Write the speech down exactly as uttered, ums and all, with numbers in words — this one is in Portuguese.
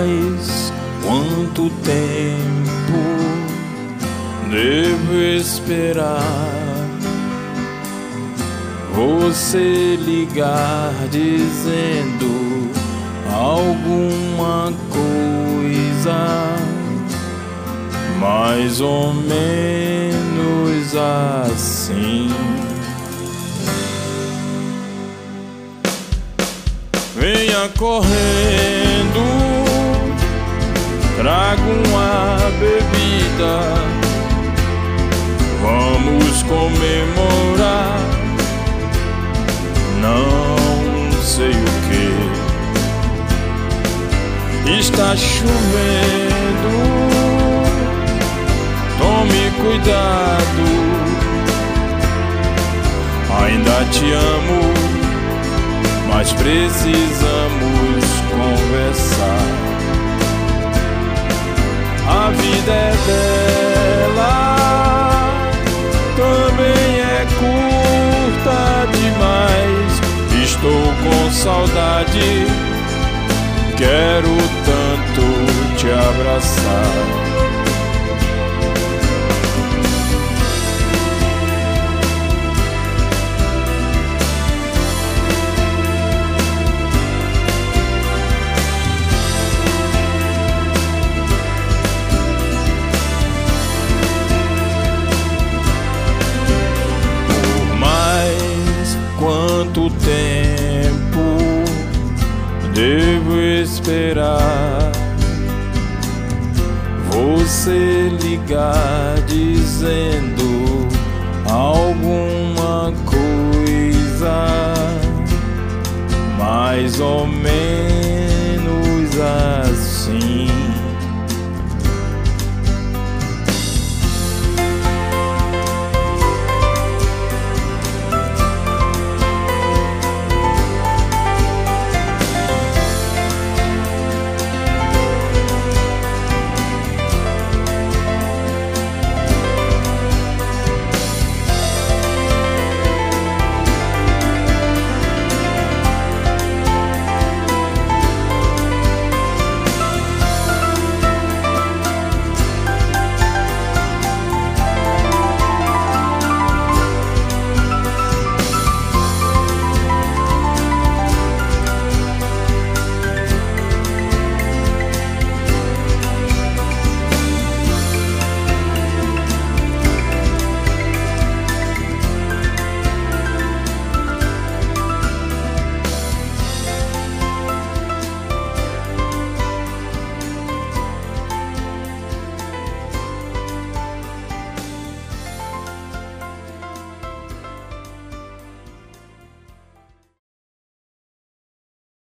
Mas quanto tempo devo esperar você ligar dizendo alguma coisa mais ou menos assim? Venha correndo, traga uma bebida, vamos comemorar, não sei o que. Está chovendo, tome cuidado, ainda te amo, mas precisamos conversar. A vida é bela, também é curta demais. Estou com saudade, quero tanto te abraçar. Quanto tempo devo esperar você ligar dizendo alguma coisa mais ou menos